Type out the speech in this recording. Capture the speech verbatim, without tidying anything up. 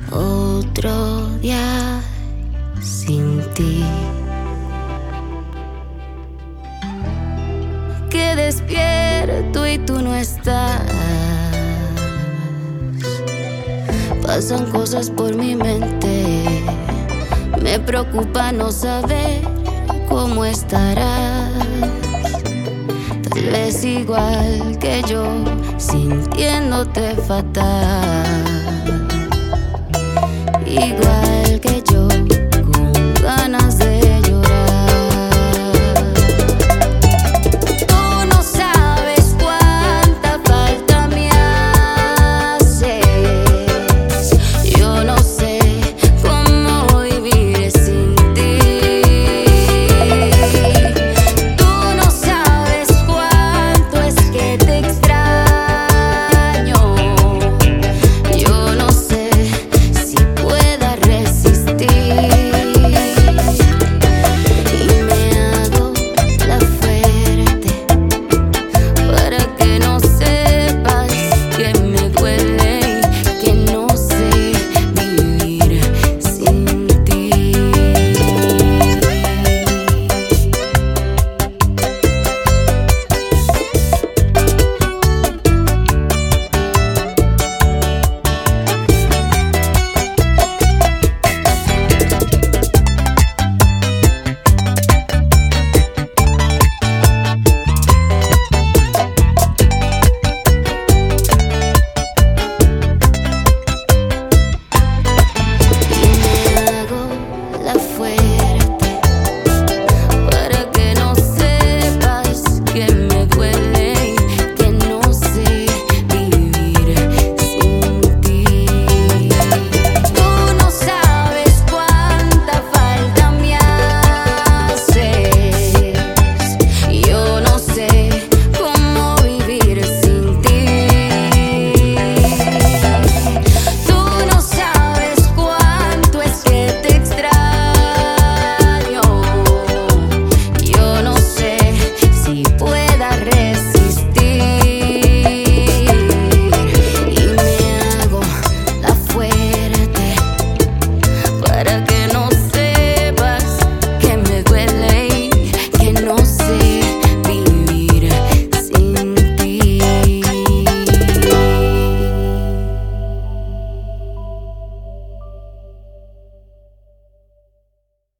Otro día sin ti. Que despierto y tú no estás. Pasan cosas por mi mente. Me preocupa no saber cómo estarás. Tal vez igual que yo, sintiéndote fatal. Igual